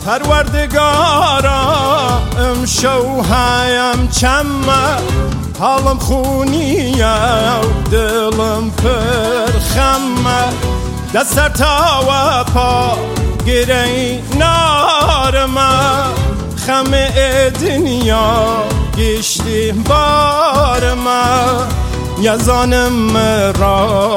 پروردگارا امشو هایم چمه حالم خونیه و دلم پر خمه دستر تا و پا گره نارمه خم دنیا گشتی بارمه یزانم را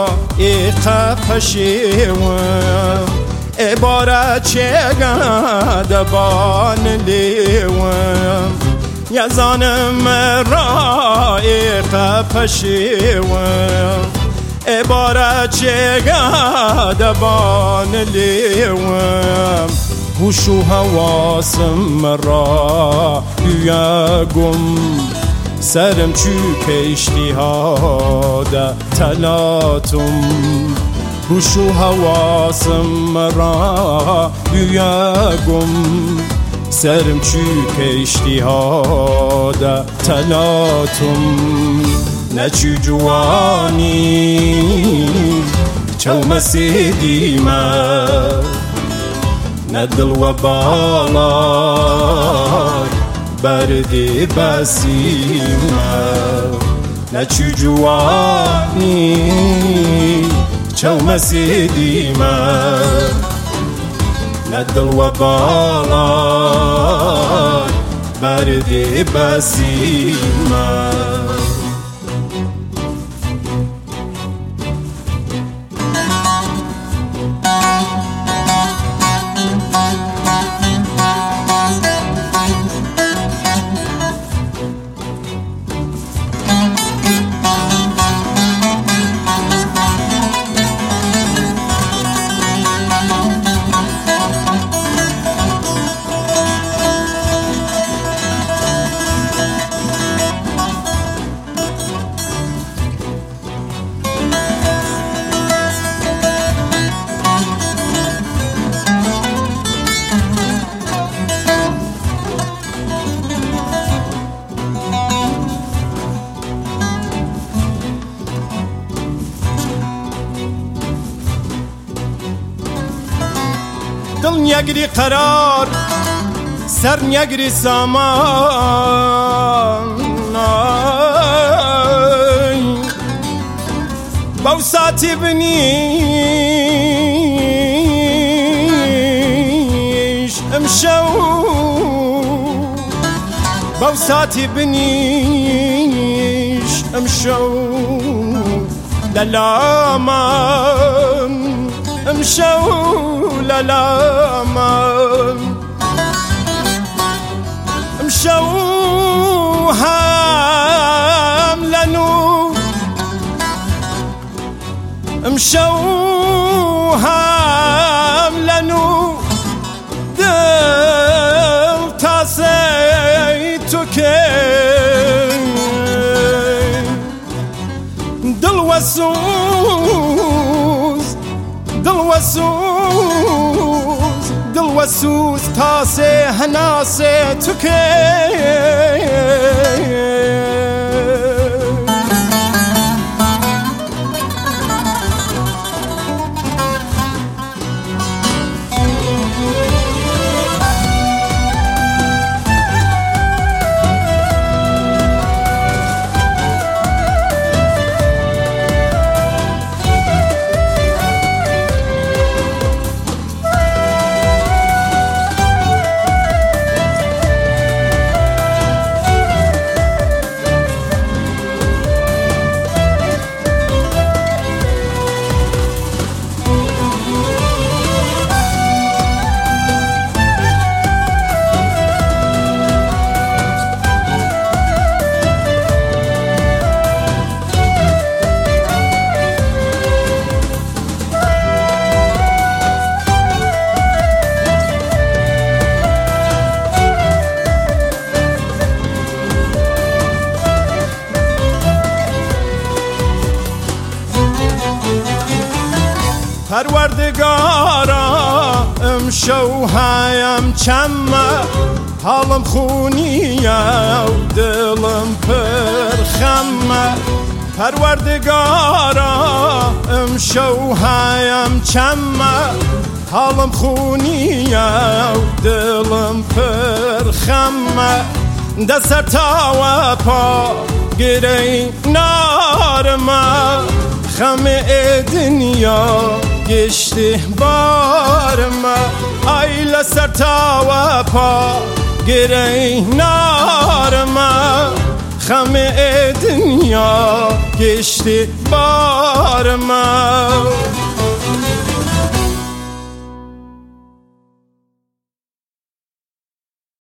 قفشیوم عبارت چگه بان لیوم یزانم را قفشیوم عبارت چگه بان لیوم هوش و حواسم را یگم سرم چو کشتی ها ده تلاتم هوش و حواسم را یگم سرم چو کشتی ها ده تلاتم نه چو جوانی چو مسیدیمه نه دل و بالای بردی بسیمه نه چو جوانی چو مسیدیمه نه دل و بالای بردی بسیمه دل نگری قرار سر نگری سامان بوساتی بنیش امشو بوساتی بنیش امشو للامان امشو للامان امشو هم لنو امشو هم لنو دل تاسي تو که دل وسوس دل وسوس تاسي هناسي تو که پروردگارا امشو هایم چمه حالم خونیه و دلم پر خمه پروردگارا امشو هایم چمه حالم خونیه و دلم پرخمه دست تاوه پا گره نارمه خم دنیا گشته بارمه ای لسر تاوه پا گره نارمه خم دنیا گشته بارمه